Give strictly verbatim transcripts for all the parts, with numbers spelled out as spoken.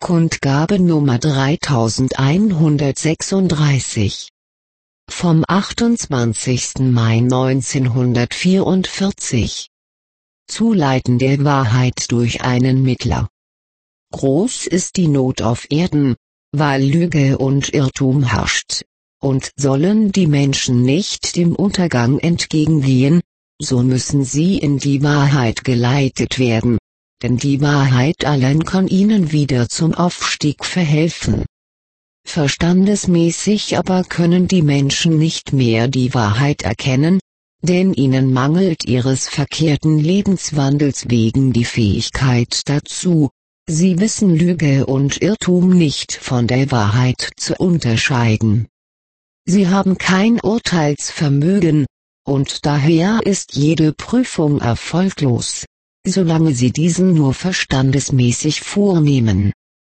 Kundgabe Nummer dreitausendeinhundertsechsunddreißig. Vom achtundzwanzigsten Mai neunzehnhundertvierundvierzig. Zuleiten der Wahrheit durch einen Mittler. Groß ist die Not auf Erden, weil Lüge und Irrtum herrscht. Und sollen die Menschen nicht dem Untergang entgegengehen, so müssen sie in die Wahrheit geleitet werden, denn die Wahrheit allein kann ihnen wieder zum Aufstieg verhelfen. Verstandesmäßig aber können die Menschen nicht mehr die Wahrheit erkennen, denn ihnen mangelt ihres verkehrten Lebenswandels wegen die Fähigkeit dazu. Sie wissen Lüge und Irrtum nicht von der Wahrheit zu unterscheiden. Sie haben kein Urteilsvermögen, und daher ist jede Prüfung erfolglos, solange sie diesen nur verstandesmäßig vornehmen.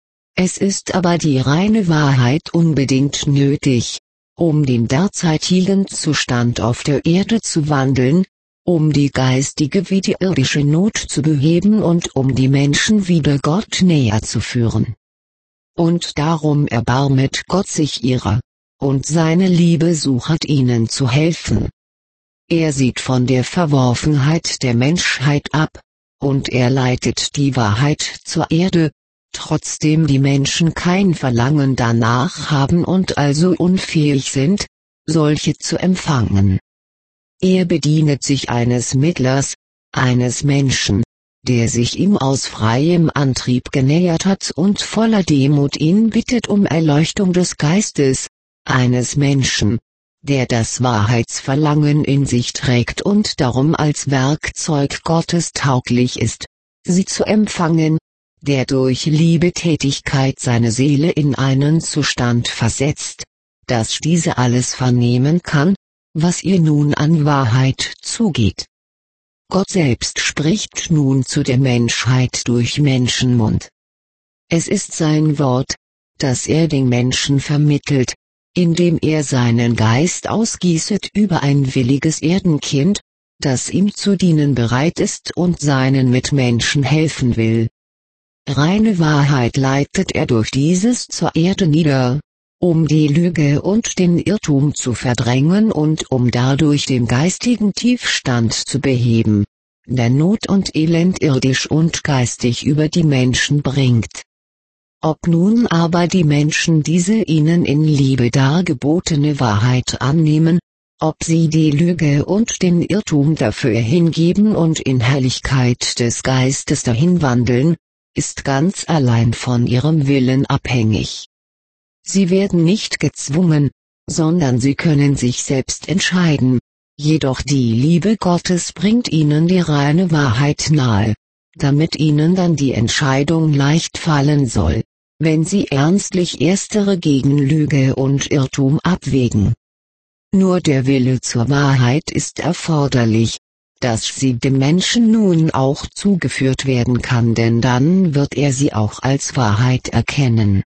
Es ist aber die reine Wahrheit unbedingt nötig, um den derzeitigen Zustand auf der Erde zu wandeln, um die geistige wie die irdische Not zu beheben und um die Menschen wieder Gott näher zu führen. Und darum erbarmet Gott sich ihrer, und seine Liebe sucht ihnen zu helfen. Er sieht von der Verworfenheit der Menschheit ab, und er leitet die Wahrheit zur Erde, trotzdem die Menschen kein Verlangen danach haben und also unfähig sind, solche zu empfangen. Er bedient sich eines Mittlers, eines Menschen, der sich ihm aus freiem Antrieb genähert hat und voller Demut ihn bittet um Erleuchtung des Geistes, eines Menschen, der das Wahrheitsverlangen in sich trägt und darum als Werkzeug Gottes tauglich ist, sie zu empfangen, der durch Liebetätigkeit seine Seele in einen Zustand versetzt, dass diese alles vernehmen kann, was ihr nun an Wahrheit zugeht. Gott selbst spricht nun zu der Menschheit durch Menschenmund. Es ist sein Wort, das er den Menschen vermittelt, indem er seinen Geist ausgießet über ein williges Erdenkind, das ihm zu dienen bereit ist und seinen Mitmenschen helfen will. Reine Wahrheit leitet er durch dieses zur Erde nieder, um die Lüge und den Irrtum zu verdrängen und um dadurch den geistigen Tiefstand zu beheben, der Not und Elend irdisch und geistig über die Menschen bringt. Ob nun aber die Menschen diese ihnen in Liebe dargebotene Wahrheit annehmen, ob sie die Lüge und den Irrtum dafür hingeben und in Herrlichkeit des Geistes dahin wandeln, ist ganz allein von ihrem Willen abhängig. Sie werden nicht gezwungen, sondern sie können sich selbst entscheiden, jedoch die Liebe Gottes bringt ihnen die reine Wahrheit nahe, damit ihnen dann die Entscheidung leicht fallen soll, wenn sie ernstlich erstere gegen Lüge und Irrtum abwägen. Nur der Wille zur Wahrheit ist erforderlich, dass sie dem Menschen nun auch zugeführt werden kann, denn dann wird er sie auch als Wahrheit erkennen.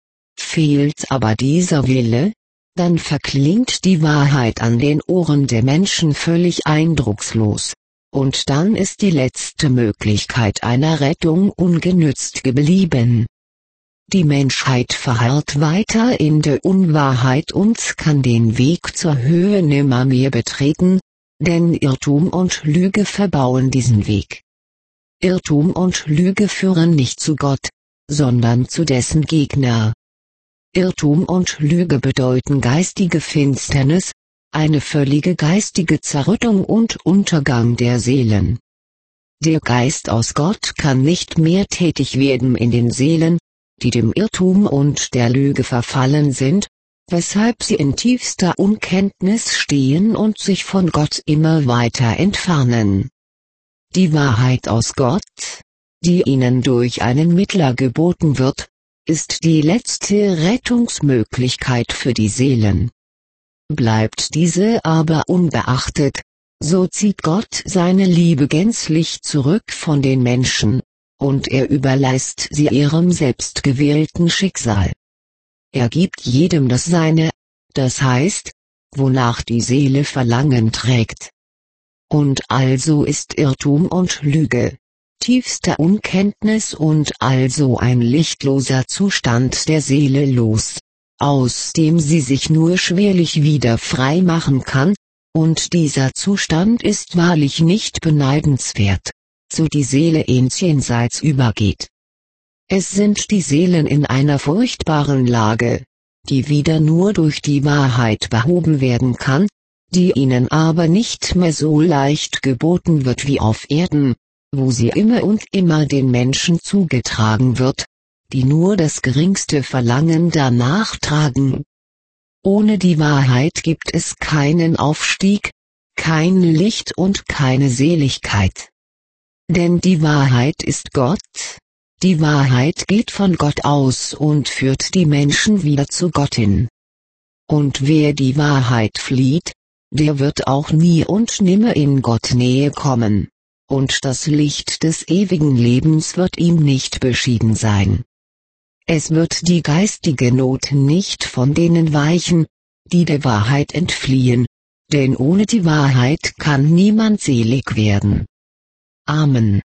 Fehlt aber dieser Wille, dann verklingt die Wahrheit an den Ohren der Menschen völlig eindruckslos, und dann ist die letzte Möglichkeit einer Rettung ungenützt geblieben. Die Menschheit verharrt weiter in der Unwahrheit und kann den Weg zur Höhe nimmermehr betreten, denn Irrtum und Lüge verbauen diesen Weg. Irrtum und Lüge führen nicht zu Gott, sondern zu dessen Gegner. Irrtum und Lüge bedeuten geistige Finsternis, eine völlige geistige Zerrüttung und Untergang der Seelen. Der Geist aus Gott kann nicht mehr tätig werden in den Seelen, die dem Irrtum und der Lüge verfallen sind, weshalb sie in tiefster Unkenntnis stehen und sich von Gott immer weiter entfernen. Die Wahrheit aus Gott, die ihnen durch einen Mittler geboten wird, ist die letzte Rettungsmöglichkeit für die Seelen. Bleibt diese aber unbeachtet, so zieht Gott seine Liebe gänzlich zurück von den Menschen, und er überlässt sie ihrem selbstgewählten Schicksal. Er gibt jedem das Seine, das heißt, wonach die Seele Verlangen trägt. Und also ist Irrtum und Lüge, tiefster Unkenntnis und also ein lichtloser Zustand der Seele los, aus dem sie sich nur schwerlich wieder frei machen kann, und dieser Zustand ist wahrlich nicht beneidenswert, so die Seele ins Jenseits übergeht. Es sind die Seelen in einer furchtbaren Lage, die wieder nur durch die Wahrheit behoben werden kann, die ihnen aber nicht mehr so leicht geboten wird wie auf Erden, wo sie immer und immer den Menschen zugetragen wird, die nur das geringste Verlangen danach tragen. Ohne die Wahrheit gibt es keinen Aufstieg, kein Licht und keine Seligkeit. Denn die Wahrheit ist Gott, die Wahrheit geht von Gott aus und führt die Menschen wieder zu Gott hin. Und wer die Wahrheit flieht, der wird auch nie und nimmer in Gott Nähe kommen, und das Licht des ewigen Lebens wird ihm nicht beschieden sein. Es wird die geistige Not nicht von denen weichen, die der Wahrheit entfliehen, denn ohne die Wahrheit kann niemand selig werden. Amen.